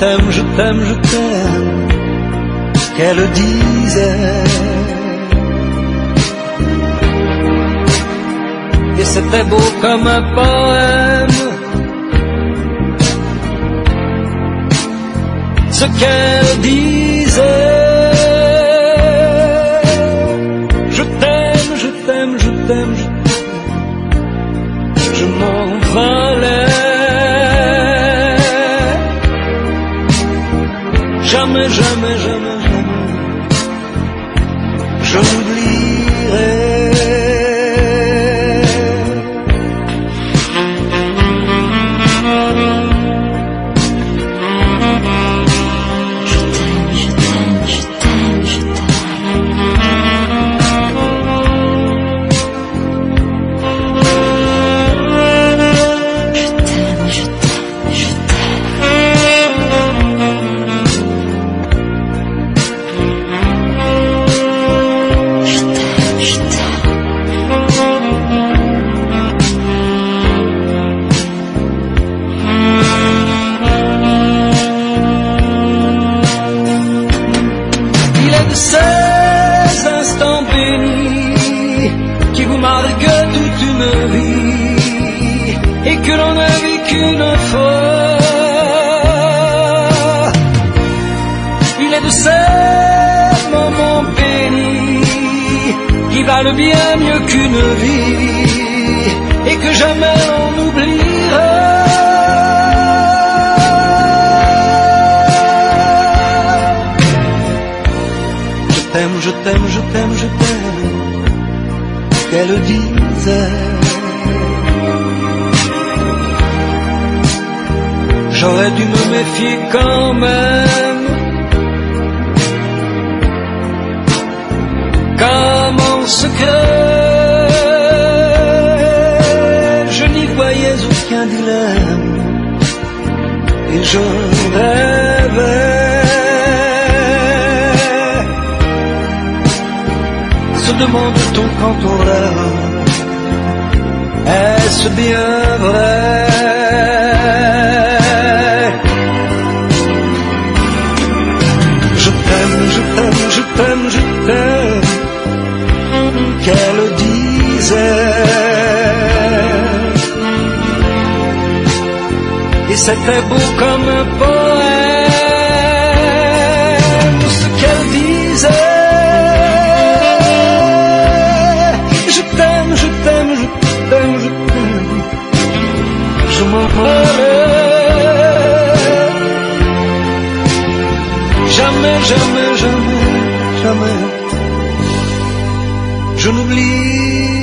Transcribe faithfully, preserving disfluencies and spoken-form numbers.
t'aime, je t'aime, je t'aime, qu'elle disait. Et c'était beau comme un poème, ce qu'elle disait. Je t'aime, je t'aime, je t'aime, je t'aime, je m'envolais. Jamais, jamais, jamais, jamais, je l'oublierai. Ces instants bénis qui vous marquent toute une vie et que l'on ne vit qu'une fois. Il est de ces moments bénis qui valent bien mieux qu'une vie et que jamais on n'oubliera. Je t'aime, je t'aime, je t'aime, qu'elle disait. J'aurais dû me méfier quand même, comme en secret, je n'y voyais aucun dilemme, et je rêvais. Se demande-t-on quand on rêve, est-ce bien vrai? Je t'aime, je t'aime, je t'aime, je t'aime, qu'elle disait. Et c'était beau comme un poème, ce qu'elle disait. Je t'aime, je t'aime, je t'aime, je t'aime, je m'envolais. Jamais, jamais, jamais, jamais, je n'oublie